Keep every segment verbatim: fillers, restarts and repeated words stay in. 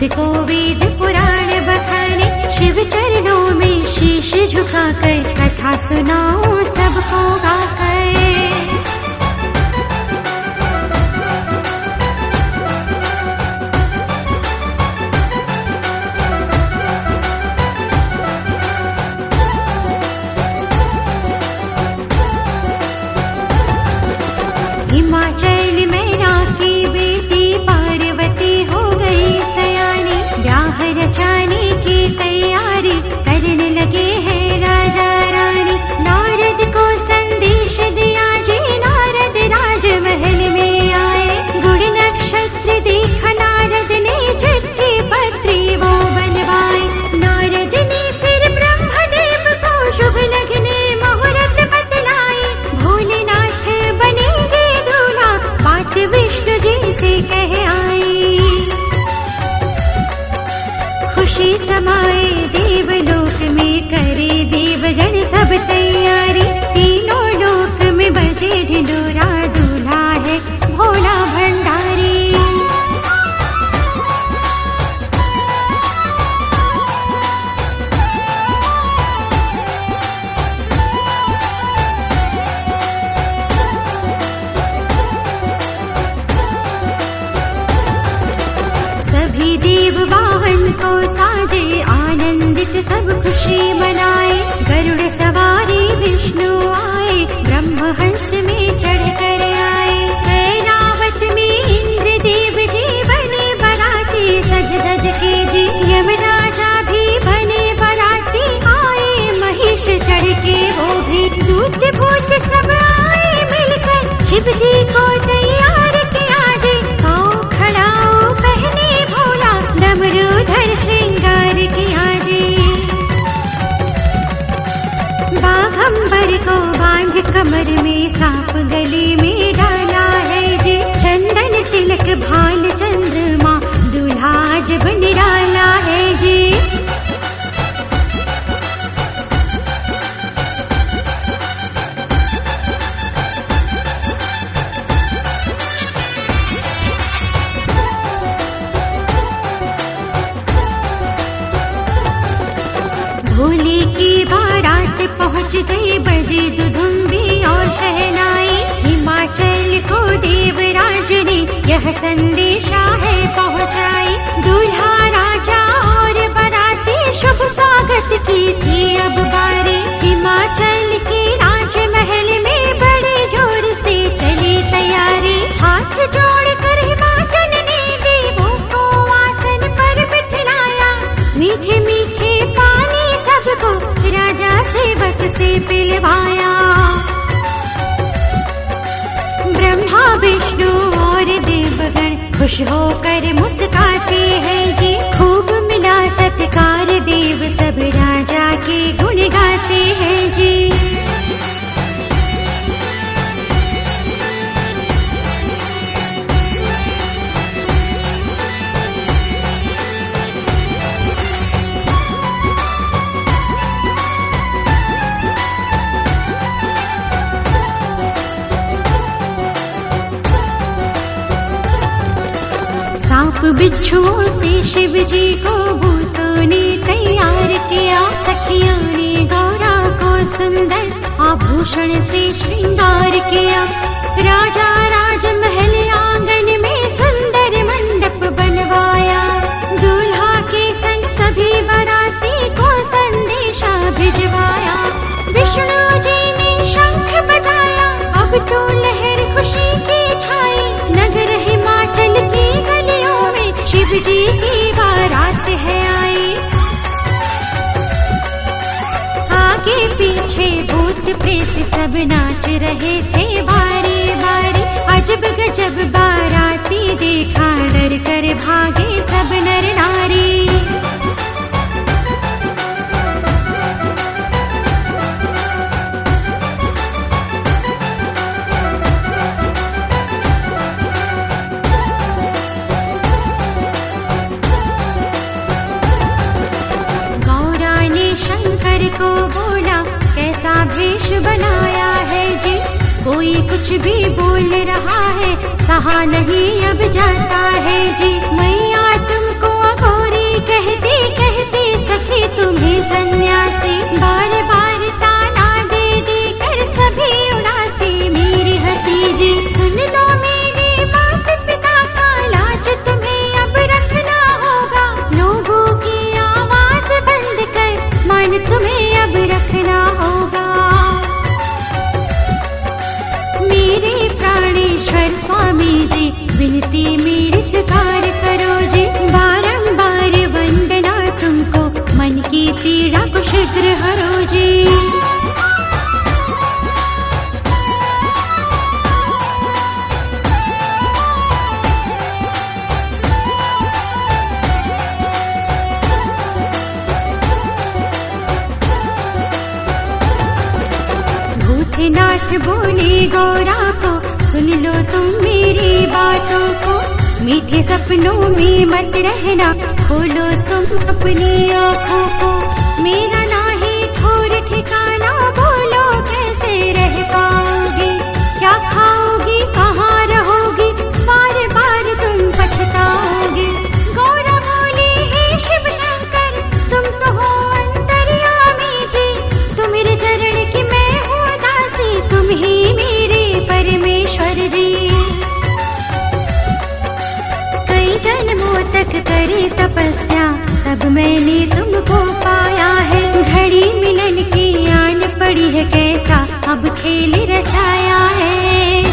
उसको वेद पुराण बखाने, शिव चरणों में शीश झुकाकर कथा सुनाओ सबको गाकर। हिमाचल मैना की बेटी पार्वती हो गई सयानी, ब्याह रचाने की तैयारी करने लगे हैं राजा रानी। नारद को संदेश दिया जी, नारद राजमहल में आए, गुड़ नक्षत्र देखा नारद ने, चिट्ठी पत्री वो बनवाए। नारद ने फिर ब्रह्मदेव को शुभ लगने मुहूर्त बतलाए, भोलेनाथ बनेंगे दूल्हा बात विष्णु जी से कह आई। खुशी समाए देवलोक में, करे देवगण सब तैयारी, तीनों लोक में बजे ढिंढोरा, दूल्हा है भोला भंडारी। सभी देव वाहन को साजे, आनंदित सब खुशी मनाए, गरुड़ सवारी विष्णु आए, ब्रह्म हंस में चढ़ कर आए। ऐरावत में इंद्र देव जी बने बराती, सज धज के जी यमराजा भी बने बराती, आए महिष चढ़ के वो भी, दूत भूत सब आए मिलकर, शिव जी को तैयार किया जी, आओ खड़ाओ पहने भोला, डमरूधर श्रृंगार किया जी। बाघंबर को बांध कमर में, सांप गले में डाला है जी, चंदन तिलक भाल चंद्रमा, दूल्हा जब निराला है जी। भोले की बारात पहुँच गई, बजे दुधुम्बी और शहनाई, हिमाचल को देवराज ने यह संदेशा है पहुँचाई। दूल्हा राजा और बाराती शुभ स्वागत की थी अब बारी, हिमाचल के राजमहल में बड़े जोर से चली तैयारी। हाथ जोड़कर हिमाचल ने देवों को आसन पर बिठाया, मीठे मीठे पानी सबको राजा सेवक से पिलवाया। ब्रह्मा विष्णु और देवगण खुश होकर मुस्कुराते हैं जी, खूब मिला सत्कार, देव सब राजा के गुण गाते हैं जी। सांप बिच्छुओं से शिव जी को भूतों ने तैयार किया, सखियों ने गौरा को सुंदर आभूषण से श्रृंगार किया। राजा राजमहल आंगन में सुंदर मंडप बनवाया, दूल्हा के संग सभी बाराती को संदेशा भिजवाया। विष्णु जी ने शंख बजाया, अब तो लहर खुशी की छाई, नगर हिमाचल की गलियों में शिव जी की बारात है आई। आगे पीछे भूत प्रेत सब नाच रहे थे बारी बारी, अजब गजब बाराती देखा, डर कर भागे सब नर नारी। को बोला कैसा भेष बनाया है जी, कोई कुछ भी बोल रहा है, कहा नहीं अब जाता है जी। मैया तुमको कहते कहते सखी तुम्हें सन्यासी, बार बार ताना दे दे कर सभी उड़ाते मेरी हंसी जी। सुन लो मेरे माता पिता का लाज तुम्हें अब रखना होगा, लोगों की आवाज बंद कर मान तुम्हें अब रखना होगा। मेरे प्राणेश्वर स्वामी जी विनती मेरी स्वीकार करो जी, बारंबार वंदना तुमको मन की पीड़ा को शीघ्र हरो जी। भूतनाथ बोले गौरा को सुन लो तुम मेरी बातों को, मीठे सपनों में मत रहना खोलो तुम अपनी आँखों को। मेरा नाही ठोर ठिकाना बोलो कैसे रह पाओगी, क्या खाओगी कहाँ रहोगी, बार बार तुम पछताओगी। गौरा बोली हे शिव शंकर तुम तो हो अंतर्यामी जी, तुम्हारे चरण की मैं हूँ दासी, तुम ही मेरे परमेश्वर जी। कई जन्मों तक करी तपस्या तब मैंने तुमको पाया है, घड़ी मिलन की आन पड़ी है कैसा अब खेल रचाया है।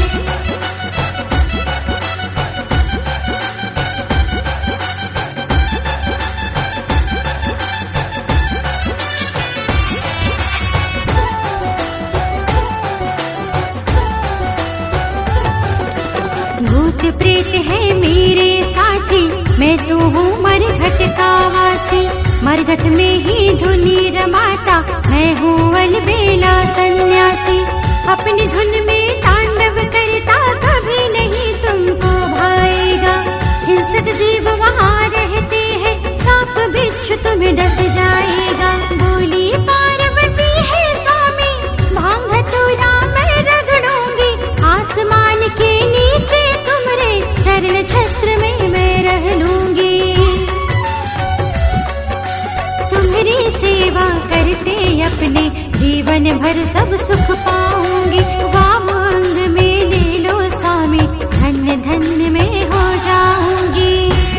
भूत प्रेत है मेरे साथी, मैं तो हूँ मरघट का वासी, मरघट में ही धुनी रमाता मैं हूँ अलबेला सन्यासी। अपनी धुन में तांडव करता कभी नहीं तुमको भाएगा, हिंसक जीव वहाँ रहते हैं सांप बिच्छू तुम्हें डस जाएगा। बोली पार्वती है स्वामी भांग धतूरा मैं रगड़ूंगी, आसमान के नीचे तुम्हारे चरण छत्र में मैं रह लूंगी। तुम्हारी सेवा करते अपने जीवन भर सब सुख पाऊंगी, वाम अंग में ले लो स्वामी धन्य धन्य में हो जाऊंगी।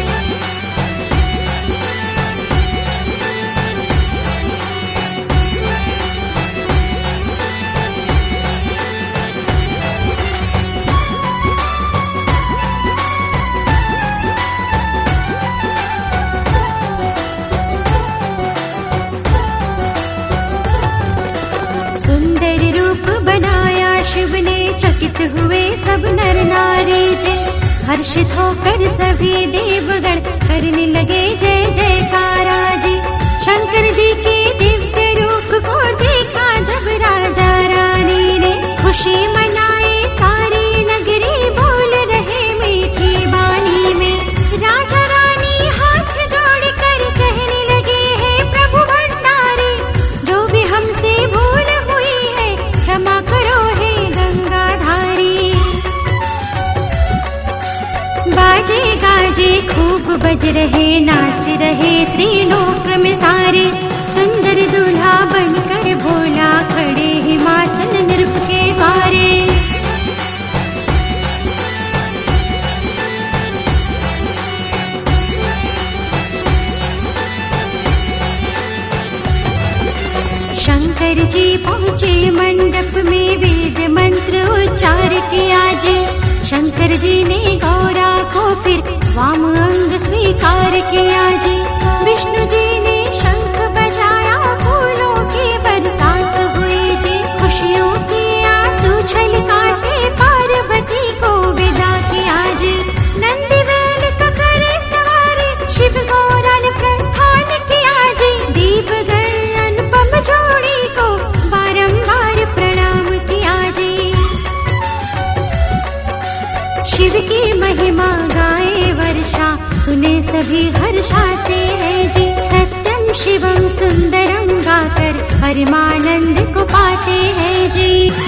हुए सब नर नारी जी, हर्षित होकर सभी देवगण करने लगे जय जयकारा जी। शंकर जी के दिव्य रूप को देखा जब राजा रानी ने, खुशी मनाए सारी नगरी बोल रहे मीठी बानी में। राजा रानी हाथ जोड़कर कहने लगे हैं प्रभु भंडारी, जो भी हमसे भूल हुई है क्षमा करो हे गंगाधारी। बाजे गाजे खूब बज रहे नाच रहे त्रिलोक में सारे, सुंदर दूल्हा बनकर भोला खड़े हिमाचल नृप के द्वारे। शंकर जी पहुँचे मंडप में वेद मंत्र उच्चार किया जी, शंकर जी ने गौरा को फिर वाम अंग स्वीकार किया जी। विष्णु जी ने शंख बजाया फूलों की बरसात हुई जी, खुशियों की आंसू छलकाते पार्वती को विदा किया जी। नंदीवेल का करे सवारी शिव गौरा ने प्रस्थान किया जी, दीपगण अनुपम जोड़ी को बारंबार प्रणाम किया जी। शिव की महिमा गाए वर्षा सुने सभी हर्षाते हैं जी, सत्यम शिवम सुंदरम गाकर परमानंद को पाते हैं जी।